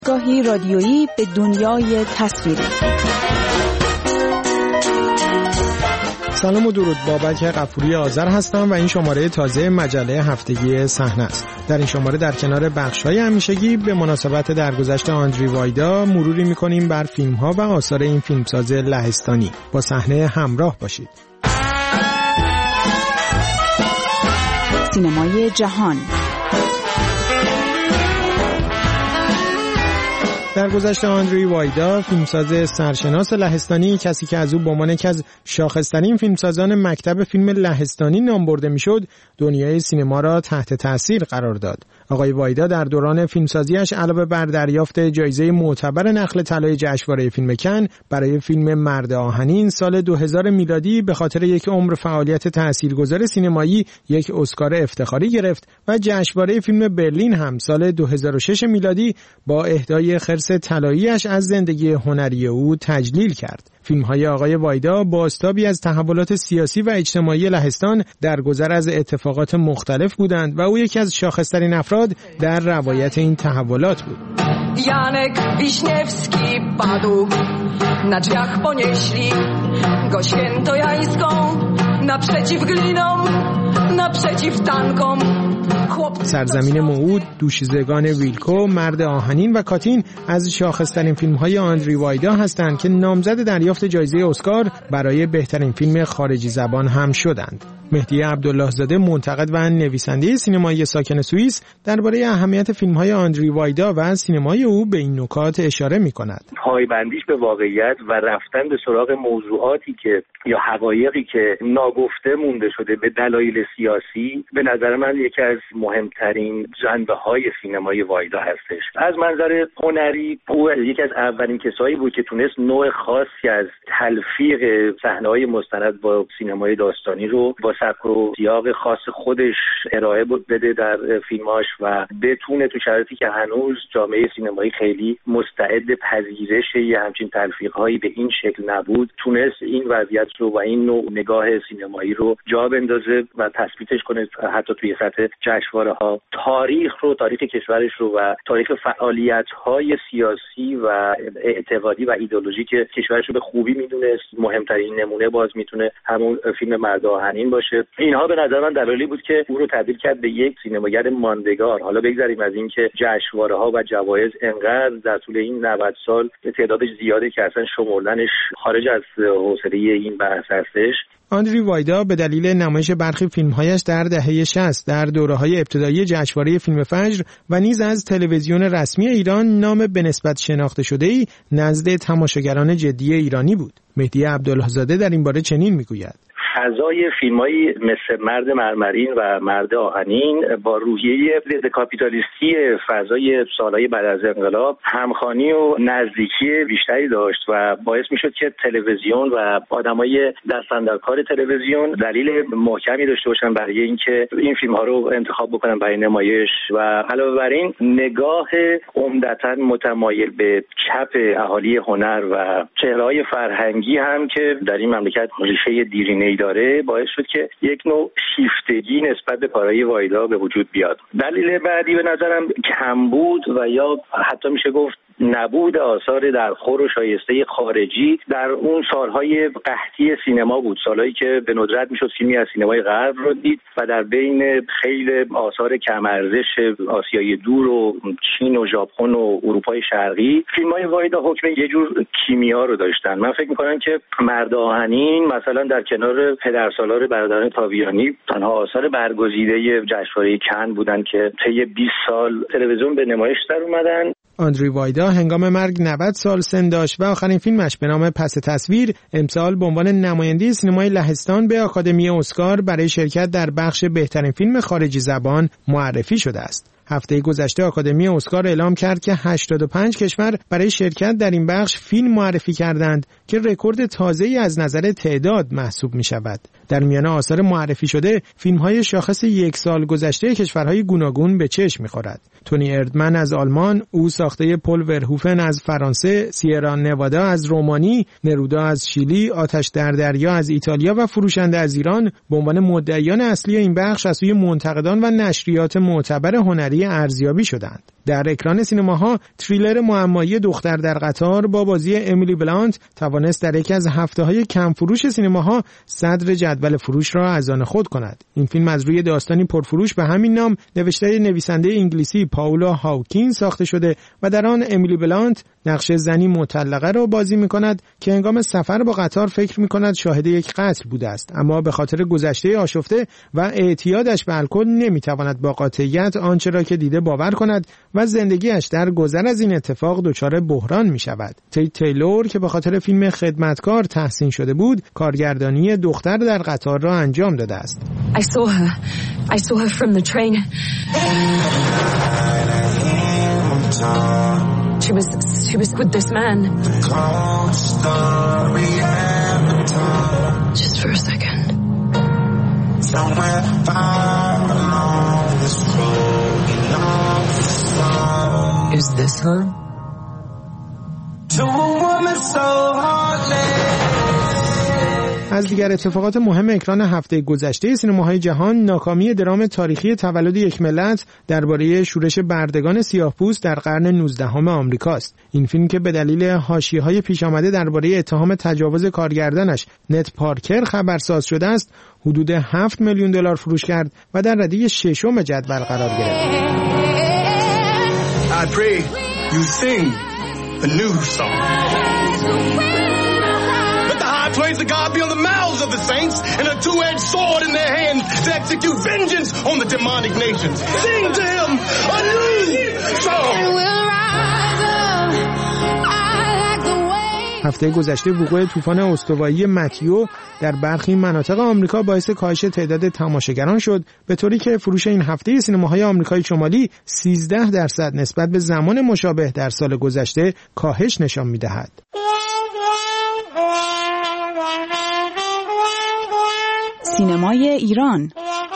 گاهی رادیویی به دنیای تصویری. سلام و درود، بابک غفوری آذر هستم و این شماره تازه مجله هفتگی صحنه است. در این شماره در کنار بخش‌های همیشگی به مناسبت درگذشت آندری وایدا مروری می‌کنیم بر فیلم‌ها و آثار این فیلمساز لهستانی. با صحنه همراه باشید. سینمای جهان. در گذشته آندری وایدا، فیلمساز سرشناس لهستانی، کسی که از او به عنوان یکی از شاخص‌ترین فیلمسازان مکتب فیلم لهستانی نام برده میشد، دنیای سینما را تحت تأثیر قرار داد. آقای وایدا در دوران فیلمسازیش علاوه بر دریافت جایزه معتبر نخل طلای جشنواره فیلم کن برای فیلم مرد آهنین سال 2000 میلادی به خاطر یک عمر فعالیت تاثیرگذار سینمایی یک اسکار افتخاری گرفت و جشنواره فیلم برلین هم سال 2006 میلادی با اهدای خرس طلایی‌اش از زندگی هنری او تجلیل کرد. فیلم‌های آقای وایدا بازتابی از تحولات سیاسی و اجتماعی لهستان در گذر از اتفاقات مختلف بودند و او یکی از شاخص‌ترین افراد در روایت این تحولات بود. Janek Wiśniewski padł, na drzwiach ponieśli go świętojańską, naprzeciw glinom, naprzeciw tankom. سرزمین موعود، دوشیزگان ویلکو، مرد آهنین و کاتین از شاخص‌ترین فیلم‌های آندری وایدا هستند که نامزد دریافت جایزه اسکار برای بهترین فیلم خارجی زبان هم شدند. مهدی عبدالله زاده، منتقد و نویسنده سینمایی ساکن سوئیس، درباره اهمیت فیلم‌های آندری وایدا و سینمای او به این نکات اشاره می‌کند. پایبندیش به واقعیت و رفتن به سراغ موضوعاتی که یا حقایقی که ناگفته مونده شده به دلایل سیاسی، به نظر من یکی از مهمترین جنبه‌های سینمای وایدا هستش. از منظر هنری او یکی از اولین کسایی بود که تونست نوع خاصی از تلفیق صحنه‌های مستند با سینمای داستانی رو با سبک و سیاق خاص خودش ارائه بده در فیلماش و بتونه تو شرایطی که هنوز جامعه سینمایی خیلی مستعد پذیرش یه همچین تلفیق‌هایی به این شکل نبود، تونست این وضعیت رو و این نوع نگاه سینمایی رو جا بندازه و تثبیتش کنه حتی توی سطح جشنواره‌ها. تاریخ کشورش رو و تاریخ فعالیت‌های سیاسی و اعتقادی و ایدئولوژی که کشورش رو به خوبی میدونست. مهمترین نمونه باز میتونه همون فیلم مرد آهنین باشه. اینها به نظر من دلایلی بود که او رو تبدیل کرد به یک سینماگر ماندگار. حالا بگذاریم از این که جشنواره‌ها و جوایز انقدر در طول این 90 سال تعدادش زیاده که اصلا شمردنش خارج از حوصله این بحث هستش. آندری وایدا به دلیل نمایش برخی فیلم‌هایش در دهه 60 در دوره‌های ابتدایی جشنواره فیلم فجر و نیز از تلویزیون رسمی ایران نام به نسبت شناخته شده‌ای نزد تماشاگران جدی ایرانی بود. مهدی عبدالله زاده در این باره چنین می‌گوید: فضای فیلمایی مثل مرد مرمرین و مرد آهنین با روحیه ضد کاپیتالیستی فضای سالهای بعد از انقلاب همخوانی و نزدیکی بیشتری داشت و باعث میشد که تلویزیون و آدمای دستاندرکار تلویزیون دلیل محکمی داشته باشن برای اینکه این فیلم‌ها رو انتخاب بکنن برای نمایش و علاوه بر این نگاه عمدتاً متمایل به چپ اهالی هنر و چهره‌های فرهنگی هم که در این مملکت ریشه دیرینه‌ای داره باعث شد که یک نوع شیفتگی نسبت به کارهای وایدا به وجود بیاد. دلیل بعدی به نظرم کمبود و یا حتی میشه گفت نبود آثار درخور و شایسته خارجی در اون سالهای قحطی سینما بود، سالهایی که به ندرت میشد فیلمی از سینمای غرب رو دید و در بین خیلی آثار کم ارزش آسیای دور و چین و ژاپن و اروپای شرقی فیلمای وایدا حکم یه جور کیمیا رو داشتن. من فکر میکنم که مرد آهنین مثلا در کنار پدرسالار برادران تاویانی تنها آثار برگزیده جشنواره کن بودن که طی 20 سال تلویزیون به نمایش در اومدن. آندری وایدا هنگام مرگ 90 سال سن داشت و آخرین فیلمش به نام پس تصویر امسال به عنوان نماینده سینمای لهستان به آکادمی اسکار برای شرکت در بخش بهترین فیلم خارجی زبان معرفی شده است. هفته گذشته آکادمی اسکار اعلام کرد که 85 کشور برای شرکت در این بخش فیلم معرفی کردند که رکورد تازه‌ای از نظر تعداد محسوب می شود. در میان آثار معرفی شده فیلم‌های شاخص یک سال گذشته کشورهای گوناگون به چشم می‌خورد. تونی اردمن از آلمان، او ساخته پل ورهوفن از فرانسه، سیرا نوادا از رومانی، نرودا از شیلی، آتش در دریا از ایتالیا و فروشنده از ایران به عنوان مدعیان اصلی این بخش از سوی منتقدان و نشریات معتبر هنری ارزیابی شدند. در اکران سینماها تریلر معمایی دختر در قطار با بازی امیلی بلانت توانست در یکی از هفته‌های کم فروش سینماها صدر جدول فروش را از آن خود کند. این فیلم از روی داستانی پرفروش به همین نام نوشته نویسنده انگلیسی پاولا هاوکین ساخته شده و در آن امیلی بلانت نقش زنی مطلقه را بازی می‌کند که هنگام سفر با قطار فکر می‌کند شاهد یک قتل بوده است، اما به خاطر گذشته آشفته و اعتیادش به الکل نمی‌تواند با قاطعیت آنچه را که دیده باور کند و زندگیش در گذر از این اتفاق دچار بحران می‌شود. تیلور که به خاطر فیلم خدمتکار تحسین شده بود، کارگردانی دختر در قطار را انجام داده است. I saw her from the train. She was with this man. Just for a second. Is this her? To a woman so heartless. از دیگر اتفاقات مهم اکران هفته گذشته سینماهای جهان، ناکامی درام تاریخی تولد یک ملت درباره شورش بردگان سیاه‌پوست در قرن 19 آمریکاست. این فیلم که به دلیل حاشیه‌های پیش آمده درباره اتهام تجاوز کارگردانش نت پارکر خبرساز شده است، حدود 7 میلیون دلار فروش کرد و در رده ششم جدول قرار گرفت. I pray you sing a new song. Praise of God be on the mouths of the saints and a two-edged sword in their hands to execute vengeance on the demonic nations. Sing to him a new song. هفته گذشته وقوع طوفان استوایی متیو در برخی مناطق آمریکا باعث کاهش تعداد تماشاگران شد، به طوری که فروش این هفته سینماهای آمریکای شمالی 13% نسبت به زمان مشابه در سال گذشته کاهش نشان می‌دهد. سینمای ایران.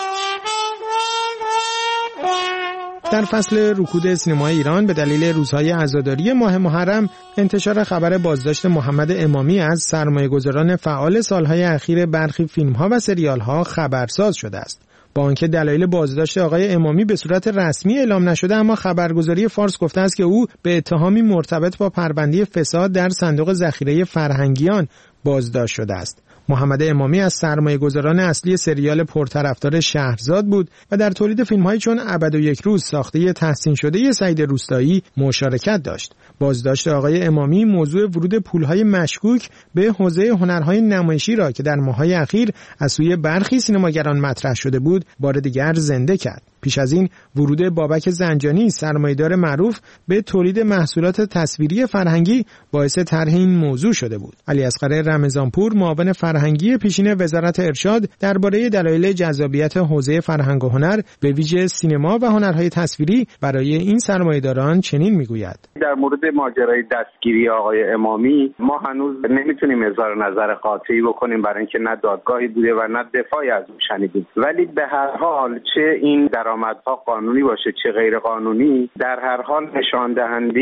در فصل رکود سینمای ایران به دلیل روزهای عزاداری ماه محرم، انتشار خبر بازداشت محمد امامی از سرمایه‌گذاران فعال سالهای اخیر برخی فیلم‌ها و سریال‌ها خبرساز شده است. با آنکه دلایل بازداشت آقای امامی به صورت رسمی اعلام نشده، اما خبرگزاری فارس گفته است که او به اتهامی مرتبط با پرونده فساد در صندوق ذخیره فرهنگیان بازداشت شده است. محمد امامی از سرمایه‌گذاران اصلی سریال پرطرفدار شهرزاد بود و در تولید فیلم‌هایی چون ابد و یک روز ساخته تحسین شده سعید روستایی مشارکت داشت. بازداشت آقای امامی موضوع ورود پول‌های مشکوک به حوزه هنرهای نمایشی را که در ماه‌های اخیر از سوی برخی سینماگران مطرح شده بود، بار دیگر زنده کرد. پیش از این ورود بابک زنجانی، سرمایه‌دار معروف، به تولید محصولات تصویری فرهنگی باعث طرح این موضوع شده بود. علیاصغر رمضانپور، معاون فرهنگی پیشین وزارت ارشاد، درباره دلایل جذابیت حوزه فرهنگ و هنر به ویژه سینما و هنرهای تصویری برای این سرمایه‌داران چنین میگوید: در مورد ماجرای دستگیری آقای امامی ما هنوز نمیتونیم اظهار نظر قاطعی بکنیم، برای اینکه نه دادگاهی بوده و نه دفاعی از اون شنیدیم. ولی به هر حال چه این درآمدها قانونی باشه چه غیر قانونی، در هر حال نشان دهنده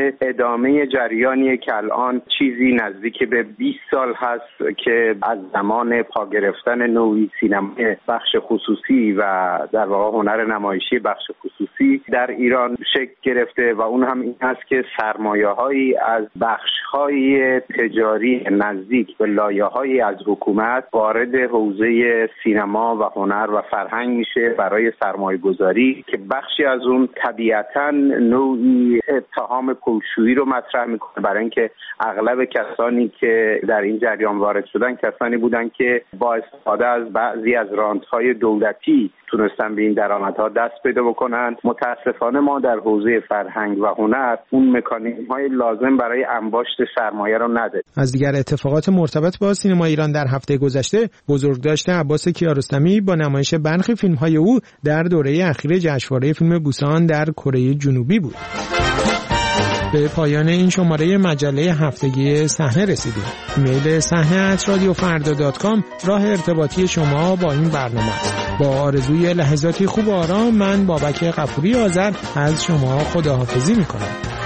ادامه جریانیه که الان چیزی نزدیک به 20 سال هست که از زمان پا گرفتن نوعی سینمای بخش خصوصی و در واقع هنر نمایشی بخش خصوصی در ایران شکل گرفته و اون هم این هست که سرمایه‌هایی از بخش‌های تجاری نزدیک به لایه‌هایی از حکومت وارد حوزه سینما و هنر و فرهنگ میشه برای سرمایه‌گذاری که بخشی از اون طبیعتاً نوعی اتهام پولشویی رو مطرح میکنه، برای اینکه اغلب کسانی که در این جریان وارد شدن کسانی بودن که با استفاده از بعضی از رانت‌های دولتی تونستن به این درآمدها دست پیدا بکنن. متاسفانه ما در حوزه فرهنگ و هنر اون مکانیزم‌های لازم برای انباشت سرمایه رو نداریم. از دیگر اتفاقات مرتبط با سینما ایران در هفته گذشته، بزرگداشت عباس کیارستمی با نمایش برخی فیلم‌های او در دوره اخیر جشنواره فیلم بوسان در کره جنوبی بود. به پایان این شماره مجله هفتگی صحنه رسیدیم. ایمیل صحنه@radiofarda.com راه ارتباطی شما با این برنامه است. با آرزوی لحظاتی خوب و آرام، من بابک غفوری آذر از شما خداحافظی میکنم.